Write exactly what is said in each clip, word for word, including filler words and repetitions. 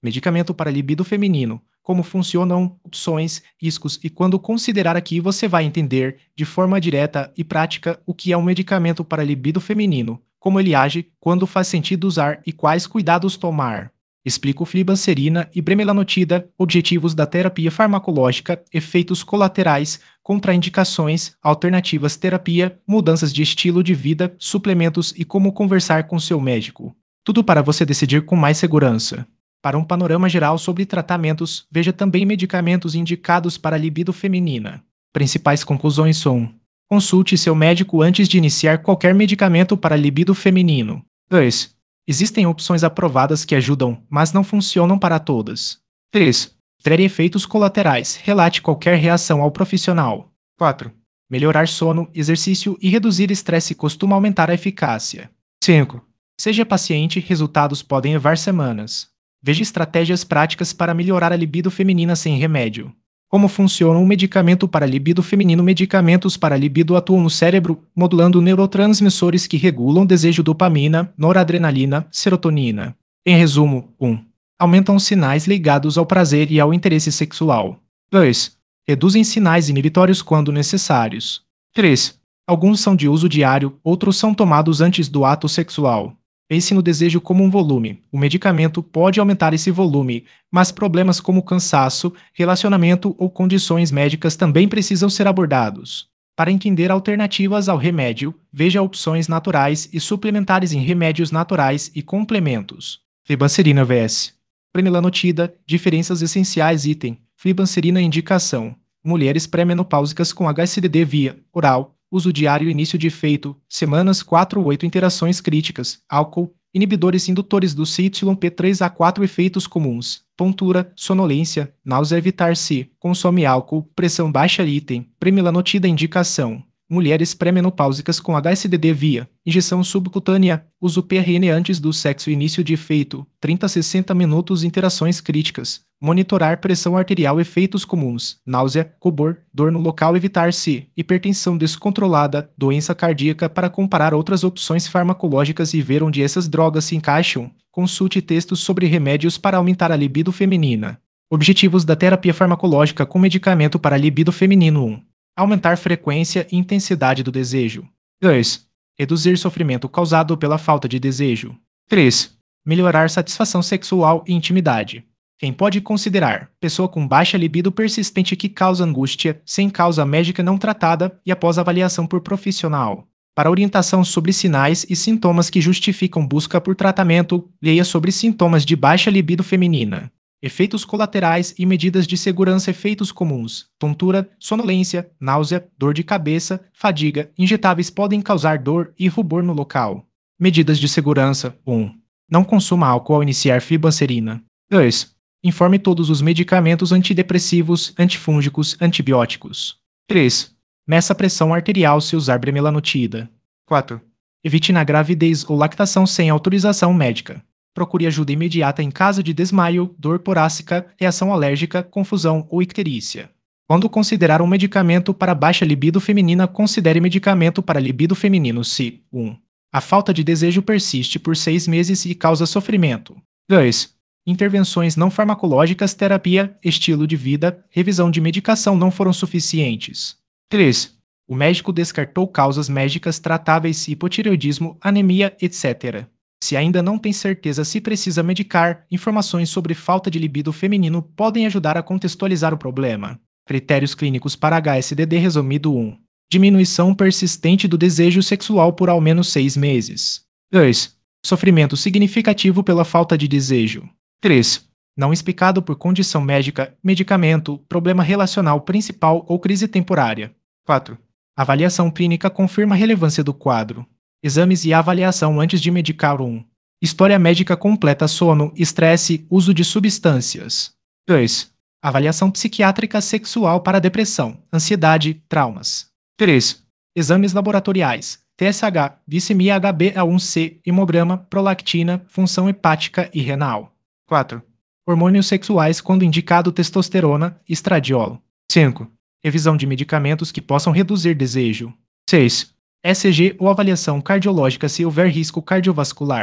Medicamento para libido feminino. Como funcionam, opções, riscos e quando considerar aqui você vai entender, de forma direta e prática, o que é um medicamento para libido feminino, como ele age, quando faz sentido usar e quais cuidados tomar. Explico flibanserina e bremelanotida, objetivos da terapia farmacológica, efeitos colaterais, contraindicações, alternativas terapia, mudanças de estilo de vida, suplementos e como conversar com seu médico. Tudo para você decidir com mais segurança. Para um panorama geral sobre tratamentos, veja também medicamentos indicados para a libido feminina. Principais conclusões são: consulte seu médico antes de iniciar qualquer medicamento para libido feminino. dois. Existem opções aprovadas que ajudam, mas não funcionam para todas. três. Ter efeitos colaterais. Relate qualquer reação ao profissional. quatro. Melhorar sono, exercício e reduzir estresse costuma aumentar a eficácia. cinco. Seja paciente, resultados podem levar semanas. Veja estratégias práticas para melhorar a libido feminina sem remédio. Como funciona um medicamento para libido feminino? Medicamentos para libido atuam no cérebro, modulando neurotransmissores que regulam o desejo: dopamina, noradrenalina, serotonina. Em resumo, um. Aumentam os sinais ligados ao prazer e ao interesse sexual. dois. Reduzem sinais inibitórios quando necessários. três. Alguns são de uso diário, outros são tomados antes do ato sexual. Pense no desejo como um volume. O medicamento pode aumentar esse volume, mas problemas como cansaço, relacionamento ou condições médicas também precisam ser abordados. Para entender alternativas ao remédio, veja opções naturais e suplementares em remédios naturais e complementos. Flibanserina vs bremelanotida, diferenças essenciais. Item: flibanserina. Indicação: mulheres pré-menopáusicas com H C D D via oral. Uso diário. Início de efeito: semanas quatro a oito. Interações críticas: álcool, inibidores indutores do C Y P três A quatro. Efeitos comuns: tontura, sonolência, náusea. Evitar-se: consome álcool, pressão baixa. Item: bremelanotida. Indicação: mulheres pré-menopáusicas com H C D D via injeção subcutânea. Uso P R N antes do sexo. Início de efeito: trinta a sessenta minutos. Interações críticas: monitorar pressão arterial. Efeitos comuns: náusea, cobor, dor no local. Evitar-se: hipertensão descontrolada, doença cardíaca. Para comparar outras opções farmacológicas e ver onde essas drogas se encaixam, consulte textos sobre remédios para aumentar a libido feminina. Objetivos da terapia farmacológica com medicamento para libido feminino. um. Aumentar frequência e intensidade do desejo. dois. Reduzir sofrimento causado pela falta de desejo. três. Melhorar satisfação sexual e intimidade. Quem pode considerar: pessoa com baixa libido persistente que causa angústia, sem causa médica não tratada e após avaliação por profissional. Para orientação sobre sinais e sintomas que justificam busca por tratamento, leia sobre sintomas de baixa libido feminina. Efeitos colaterais e medidas de segurança. Efeitos comuns: tontura, sonolência, náusea, dor de cabeça, fadiga. Injetáveis podem causar dor e rubor no local. Medidas de segurança. um. Não consuma álcool ao iniciar flibanserina. dois. Informe todos os medicamentos antidepressivos, antifúngicos, antibióticos. três. Meça a pressão arterial se usar bremelanotida. quatro. Evite na gravidez ou lactação sem autorização médica. Procure ajuda imediata em caso de desmaio, dor torácica, reação alérgica, confusão ou icterícia. Quando considerar um medicamento para baixa libido feminina, considere medicamento para libido feminino se um. A falta de desejo persiste por seis meses e causa sofrimento. dois. Intervenções não farmacológicas, terapia, estilo de vida, revisão de medicação não foram suficientes. três. O médico descartou causas médicas tratáveis, hipotireoidismo, anemia, etcétera. Se ainda não tem certeza se precisa medicar, informações sobre falta de libido feminino podem ajudar a contextualizar o problema. Critérios clínicos para H S D D. Resumido um. Diminuição persistente do desejo sexual por ao menos seis meses. dois. Sofrimento significativo pela falta de desejo. três. Não explicado por condição médica, medicamento, problema relacional principal ou crise temporária. quatro. Avaliação clínica confirma a relevância do quadro. Exames e avaliação antes de medicar. um. História médica completa: sono, estresse, uso de substâncias. dois. Avaliação psiquiátrica sexual para depressão, ansiedade, traumas. três. Exames laboratoriais: T S H, glicemia H b A um C, hemograma, prolactina, função hepática e renal. quatro. Hormônios sexuais quando indicado: testosterona, estradiol. cinco. Revisão de medicamentos que possam reduzir desejo. seis. E C G ou avaliação cardiológica se houver risco cardiovascular.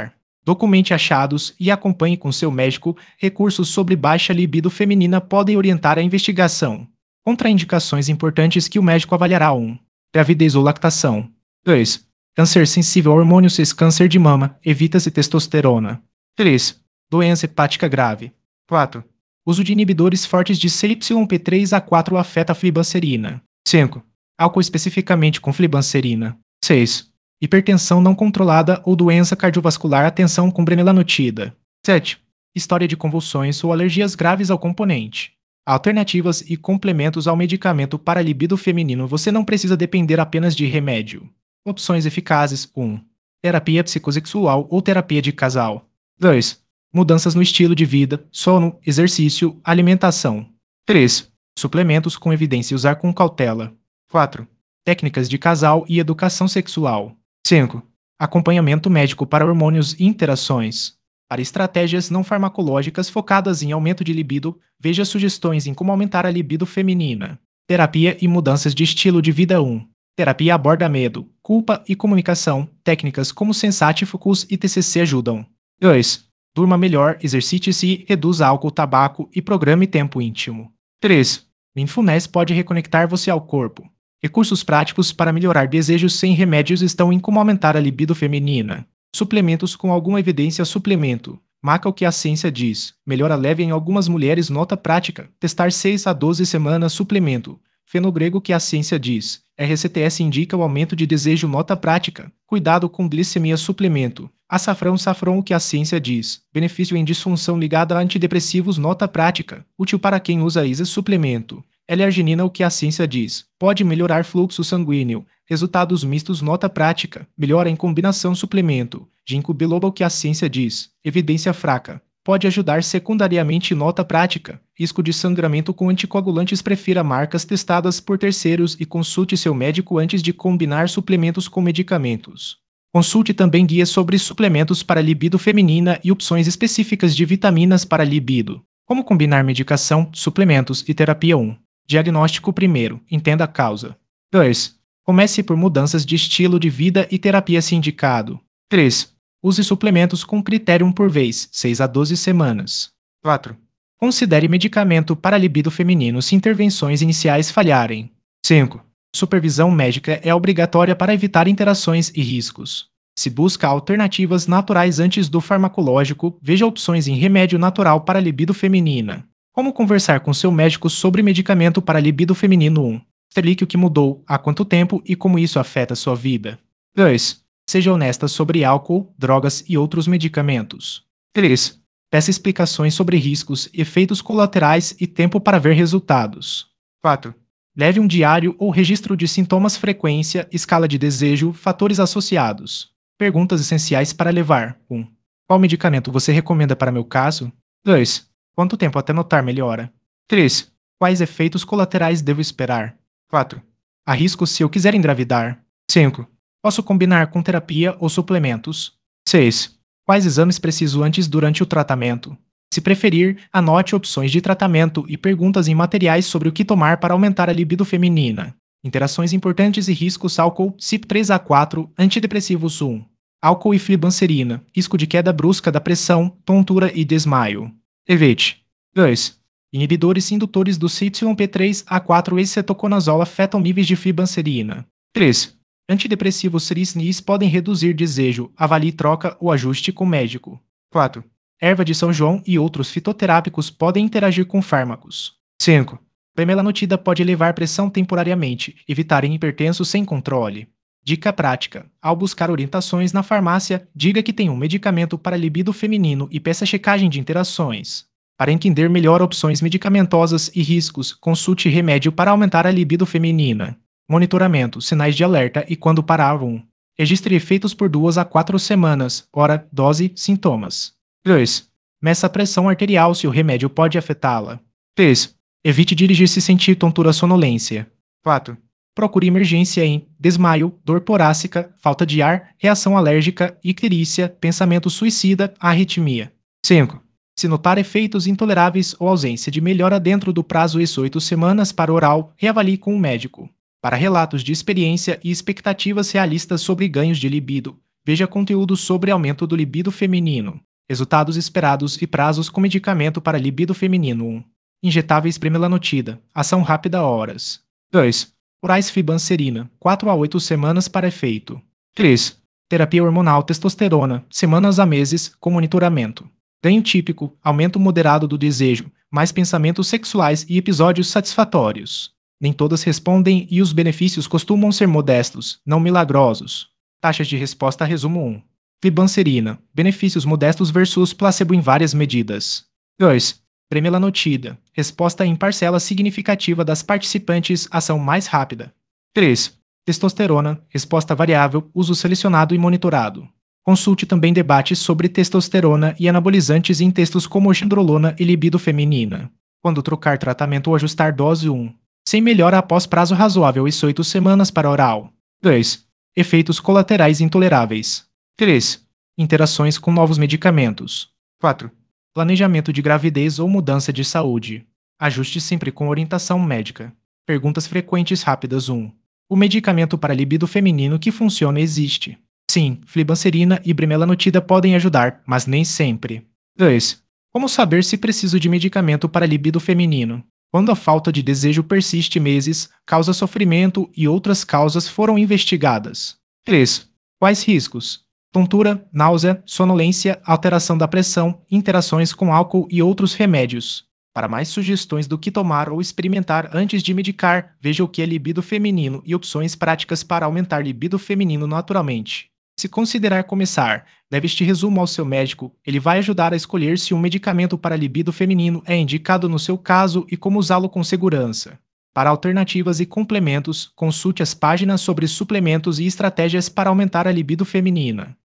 Documente achados e acompanhe com seu médico. Recursos sobre baixa libido feminina podem orientar a investigação. Contraindicações importantes que o médico avaliará: um. Gravidez ou lactação. dois. Câncer sensível a hormônios cis, câncer de mama, evita-se testosterona. três. Doença hepática grave. quatro. Uso de inibidores fortes de C Y P três A quatro afeta a flibanserina. cinco. Álcool especificamente com flibanserina. seis. Hipertensão não controlada ou doença cardiovascular, atenção com bremelanotida. sete. História de convulsões ou alergias graves ao componente. Alternativas e complementos ao medicamento para libido feminino. Você não precisa depender apenas de remédio. Opções eficazes: um. Terapia psicossexual ou terapia de casal. dois. Mudanças no estilo de vida, sono, exercício, alimentação. três. Suplementos com evidência, usar com cautela. quatro. Técnicas de casal e educação sexual. cinco. Acompanhamento médico para hormônios e interações. Para estratégias não farmacológicas focadas em aumento de libido, veja sugestões em como aumentar a libido feminina. Terapia e mudanças de estilo de vida. um. Terapia aborda medo, culpa e comunicação. Técnicas como Sensate Focus e T C C ajudam. dois. Durma melhor, exercite-se, reduza álcool, tabaco e programe tempo íntimo. três. Mindfulness pode reconectar você ao corpo. Recursos práticos para melhorar desejos sem remédios estão em como aumentar a libido feminina. Suplementos com alguma evidência. Suplemento. Marca o que a ciência diz. Melhora leve em algumas mulheres. Nota prática. Testar seis a doze semanas. Suplemento. Fenogrego que a ciência diz. R C T S indica o aumento de desejo. Nota prática. Cuidado com glicemia. Suplemento. Açafrão safrão o que a ciência diz. Benefício em disfunção ligada a antidepressivos. Nota prática. Útil para quem usa I S A. Suplemento. L-arginina o que a ciência diz. Pode melhorar fluxo sanguíneo. Resultados mistos. Nota prática. Melhora em combinação. Suplemento. Ginkgo biloba o que a ciência diz. Evidência fraca. Pode ajudar secundariamente. Nota prática. Risco de sangramento com anticoagulantes. Prefira marcas testadas por terceiros e consulte seu médico antes de combinar suplementos com medicamentos. Consulte também guias sobre suplementos para libido feminina e opções específicas de vitaminas para libido. Como combinar medicação, suplementos e terapia. um. Diagnóstico. Primeiro, entenda a causa. dois. Comece por mudanças de estilo de vida e terapia se indicado. três. Use suplementos com critério um por vez, seis a doze semanas. quatro. Considere medicamento para libido feminino se intervenções iniciais falharem. cinco. Supervisão médica é obrigatória para evitar interações e riscos. Se busca alternativas naturais antes do farmacológico, veja opções em remédio natural para libido feminina. Como conversar com seu médico sobre medicamento para libido feminino. um. Explique o que mudou, há quanto tempo e como isso afeta sua vida. dois. Seja honesta sobre álcool, drogas e outros medicamentos. três. Peça explicações sobre riscos, efeitos colaterais e tempo para ver resultados. quatro. Leve um diário ou registro de sintomas, frequência, escala de desejo, fatores associados. Perguntas essenciais para levar. um. Qual medicamento você recomenda para meu caso? dois. Quanto tempo até notar melhora? três. Quais efeitos colaterais devo esperar? quatro. Há risco se eu quiser engravidar? cinco. Posso combinar com terapia ou suplementos? seis. Quais exames preciso antes durante o tratamento? Se preferir, anote opções de tratamento e perguntas em materiais sobre o que tomar para aumentar a libido feminina. Interações importantes e riscos. Álcool, C Y P três A quatro, antidepressivos. um. Álcool e flibanserina, risco de queda brusca da pressão, tontura e desmaio. Evite. dois. Inibidores indutores do C Y P três A quatro e cetoconazol afetam níveis de flibanserina. três. Antidepressivos cis podem reduzir desejo, avalie troca ou ajuste com médico. quatro. Erva de São João e outros fitoterápicos podem interagir com fármacos. cinco. Bremelanotida pode elevar pressão temporariamente, evitar em hipertensos sem controle. Dica prática. Ao buscar orientações na farmácia, diga que tem um medicamento para libido feminino e peça checagem de interações. Para entender melhor opções medicamentosas e riscos, consulte remédio para aumentar a libido feminina. Monitoramento, sinais de alerta e quando parar. um. Registre efeitos por duas a quatro semanas, hora, dose, sintomas. dois. Meça a pressão arterial se o remédio pode afetá-la. três. Evite dirigir se sentir tontura, sonolência. quatro. Procure emergência em desmaio, dor torácica, falta de ar, reação alérgica, icterícia, pensamento suicida, arritmia. cinco. Se notar efeitos intoleráveis ou ausência de melhora dentro do prazo de oito semanas para oral, reavalie com o médico. Para relatos de experiência e expectativas realistas sobre ganhos de libido, Veja conteúdo sobre aumento do libido feminino, resultados esperados e prazos com medicamento para libido feminino. um. Injetáveis bremelanotida, ação rápida horas. dois. Orais fibanserina, quatro a oito semanas para efeito. três. Terapia hormonal testosterona, semanas a meses, com monitoramento. Ganho típico, aumento moderado do desejo, mais pensamentos sexuais e episódios satisfatórios. Nem todas respondem e os benefícios costumam ser modestos, não milagrosos. Taxas de resposta resumo um. Flibanserina, benefícios modestos versus placebo em várias medidas. dois. Bremelanotida, resposta em parcela significativa das participantes, ação mais rápida. três. Testosterona, resposta variável, uso selecionado e monitorado. Consulte também debates sobre testosterona e anabolizantes em textos como gendrolona e libido feminina. Quando trocar tratamento ou ajustar dose um. Sem melhora após prazo razoável e oito semanas para oral. dois. Efeitos colaterais intoleráveis. três. Interações com novos medicamentos. quatro. Planejamento de gravidez ou mudança de saúde. Ajuste sempre com orientação médica. Perguntas frequentes rápidas um. O medicamento para libido feminino que funciona existe. Sim, flibanserina e bremelanotida podem ajudar, mas nem sempre. dois. Como saber se preciso de medicamento para libido feminino? Quando a falta de desejo persiste meses, causa sofrimento e outras causas foram investigadas. três. Quais riscos? Tontura, náusea, sonolência, alteração da pressão, interações com álcool e outros remédios. Para mais sugestões do que tomar ou experimentar antes de medicar, veja o que é libido feminino e opções práticas para aumentar libido feminino naturalmente. Se considerar começar, deve este resumo ao seu médico, ele vai ajudar a escolher se um medicamento para libido feminino é indicado no seu caso e como usá-lo com segurança. Para alternativas e complementos, consulte as páginas sobre suplementos e estratégias para aumentar a libido feminina.